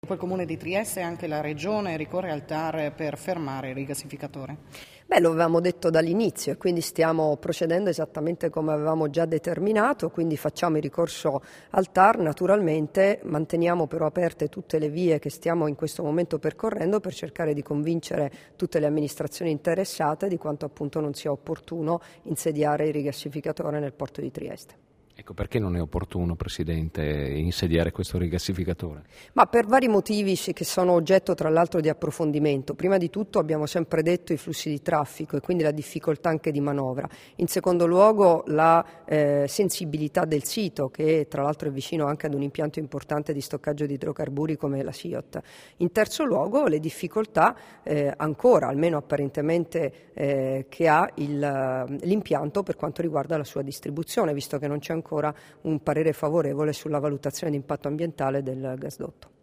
Dopo il Comune di Trieste anche la Regione ricorre al TAR per fermare il rigassificatore. Lo avevamo detto dall'inizio e quindi stiamo procedendo esattamente come avevamo già determinato, quindi facciamo il ricorso al TAR, naturalmente manteniamo però aperte tutte le vie che stiamo in questo momento percorrendo per cercare di convincere tutte le amministrazioni interessate di quanto appunto non sia opportuno insediare il rigassificatore nel porto di Trieste. Ecco, perché non è opportuno, Presidente, insediare questo rigassificatore? Ma per vari motivi che sono oggetto tra l'altro di approfondimento. Prima di tutto abbiamo sempre detto i flussi di traffico e quindi la difficoltà anche di manovra. In secondo luogo la sensibilità del sito, che tra l'altro è vicino anche ad un impianto importante di stoccaggio di idrocarburi come la SIOT. In terzo luogo le difficoltà ancora, almeno apparentemente, che ha l'impianto per quanto riguarda la sua distribuzione, visto che non c'è ancora un parere favorevole sulla valutazione di impatto ambientale del gasdotto.